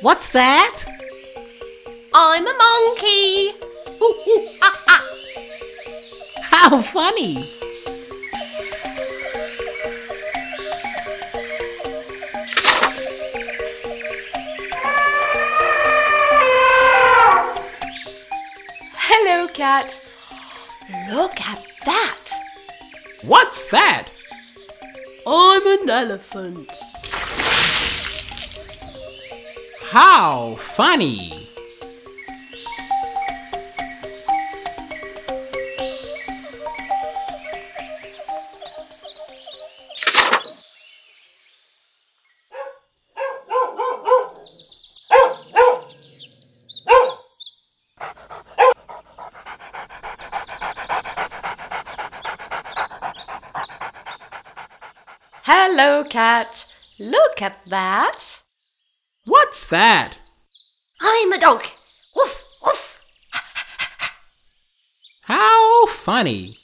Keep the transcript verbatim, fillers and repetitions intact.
What's that? I'm a monkey. Ooh, ooh, ah, ah. How funny! Hello, cat. Look at that. What's that? I'm an elephant. How funny! Hello, cat. Look at that. What's that? I'm a dog. Woof, woof. How funny!